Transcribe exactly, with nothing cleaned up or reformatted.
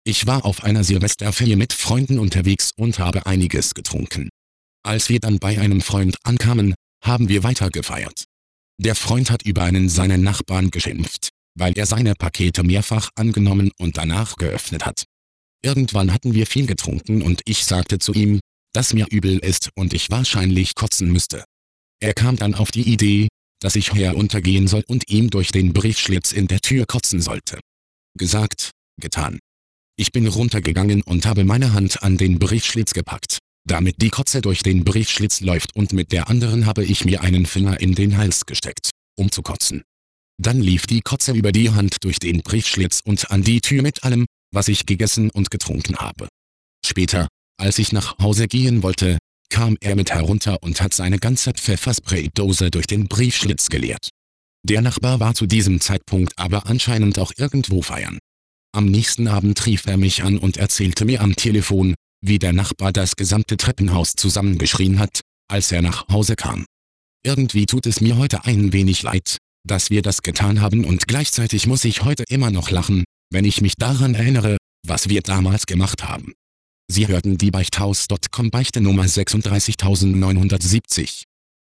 Ich war auf einer Silvesterfeier mit Freunden unterwegs und habe einiges getrunken. Als wir dann bei einem Freund ankamen, haben wir weiter gefeiert. Der Freund hat über einen seiner Nachbarn geschimpft, weil er seine Pakete mehrfach angenommen und danach geöffnet hat. Irgendwann hatten wir viel getrunken und ich sagte zu ihm, dass mir übel ist und ich wahrscheinlich kotzen müsste. Er kam dann auf die Idee, dass ich heruntergehen soll und ihm durch den Briefschlitz in der Tür kotzen sollte. Gesagt, getan. Ich bin runtergegangen und habe meine Hand an den Briefschlitz gepackt, damit die Kotze durch den Briefschlitz läuft, und mit der anderen habe ich mir einen Finger in den Hals gesteckt, um zu kotzen. Dann lief die Kotze über die Hand durch den Briefschlitz und an die Tür mit allem, was ich gegessen und getrunken habe. Später, als ich nach Hause gehen wollte, kam er mit herunter und hat seine ganze Pfefferspraydose durch den Briefschlitz geleert. Der Nachbar war zu diesem Zeitpunkt aber anscheinend auch irgendwo feiern. Am nächsten Abend rief er mich an und erzählte mir am Telefon, wie der Nachbar das gesamte Treppenhaus zusammengeschrien hat, als er nach Hause kam. Irgendwie tut es mir heute ein wenig leid, dass wir das getan haben, und gleichzeitig muss ich heute immer noch lachen, wenn ich mich daran erinnere, was wir damals gemacht haben. Sie hörten die Beichthaus Punkt com Beichte Nummer sechsunddreißigtausendneunhundertsiebzig.